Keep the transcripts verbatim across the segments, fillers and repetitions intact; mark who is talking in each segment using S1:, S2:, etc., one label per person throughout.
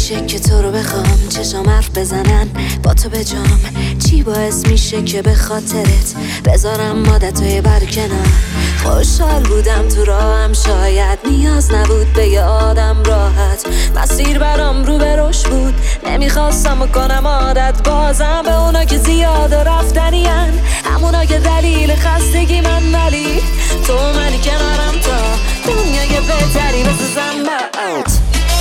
S1: میشه که تو رو بخوام چشام حرف بزنن با تو به جام؟ چی باعث میشه که به خاطرت بذارم عادتهای برکنار؟ خوشحال بودم تو راهم، شاید نیاز نبود به یه آدم راحت. مسیر برام رو به رشد بود، نمیخواستم کنم عادت بازم به اونا که زیاد رفتنین، همونا که دلیل خستگی من، ولی تو منی کنارم تا دنیای بهتری بسازم برات.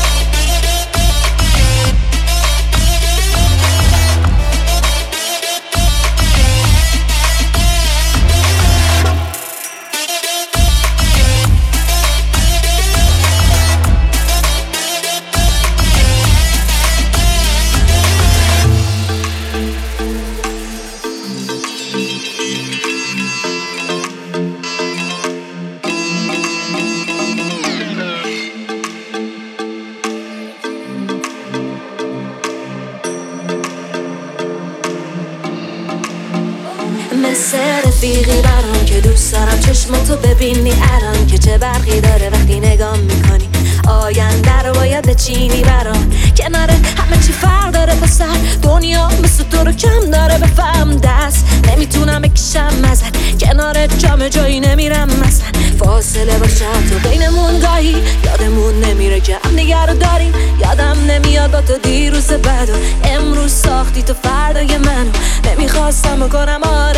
S1: مثل رفیقی برام که دوست دارم چشماتو ببینی الان که چه برقی داره وقتی نگاه میکنی. آینده رو باید بچینی برام، کنار همه چی فرق داره پسر، دنیا مثل تو رو کم داره بفهم. دست نمیتونم بکشم ازت، کنار جام جایی نمیرم مثلا. فاصله باشه تو بینمون، گاهی یادمون نمیره که هم دیگه رو داریم. یادم نمیاد با تو دیروز بعد و امروز ساختی تو فردای منو، نمیخواستم بکنم